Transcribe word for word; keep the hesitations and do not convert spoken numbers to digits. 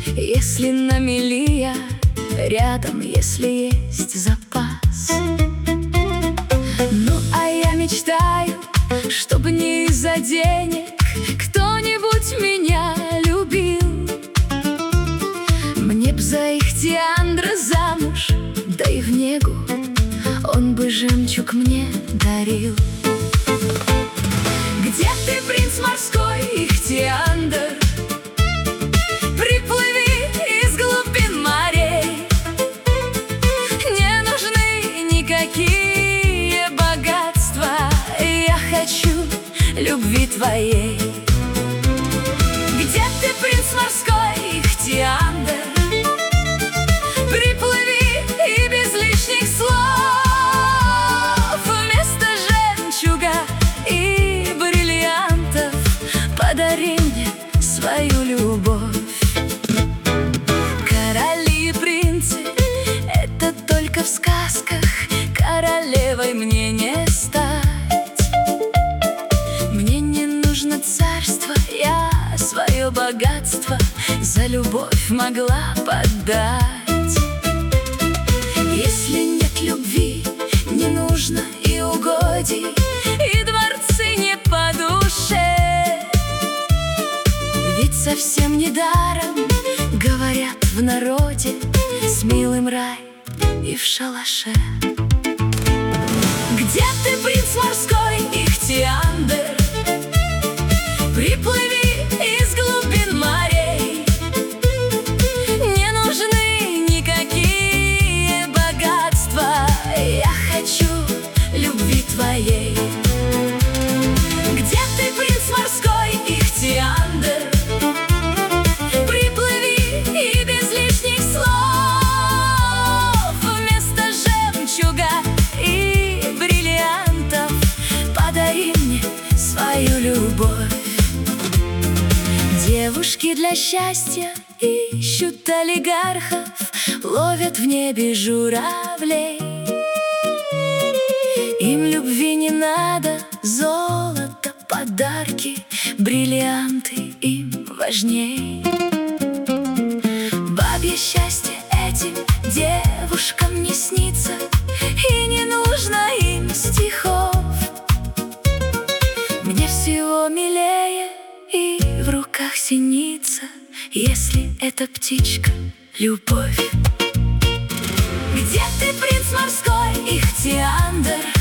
если на мели я рядом, если есть запас. Ну, а я мечтаю, чтобы не из-за денег кто-нибудь меня любил. Мне б за Ихтиандра замуж, да и в негу он бы жемчуг мне дарил. Где ты, принц морской, Ихтиандр? Приплыви из глубин морей. Не нужны никакие богатства, я хочу любви твоей. Где ты, принц морской, Ихтиандр? Приплыви и без лишних слов, вместо жемчуга и бриллиантов подари мне свою любовь. Короли и принцы — это только в сказках, королевой мне не стать. Мне не нужно царство, я свое богатство за любовь могла поддать. Если нет любви, не нужно и угодий, и дворцы не по душе. Ведь совсем недаром говорят в народе: с милым рай и в шалаше. Где ты, принц морской, Ихтиандр? Приплыви из глубин морей. Не нужны никакие богатства, я хочу любви твоей. Где ты, принц морской, Ихтиандр? Приплыви и без лишних слов, вместо жемчуга и бриллиантов подари мне свою любовь. Девушки для счастья ищут олигархов, ловят в небе журавлей. Им любви не надо, золото, подарки, бриллианты им важней. Бабье счастье этим девушкам не снится, и не нужно им стихов. Мне всего милее и в руках синица, если эта птичка — любовь. Где ты, принц морской, Ихтиандр?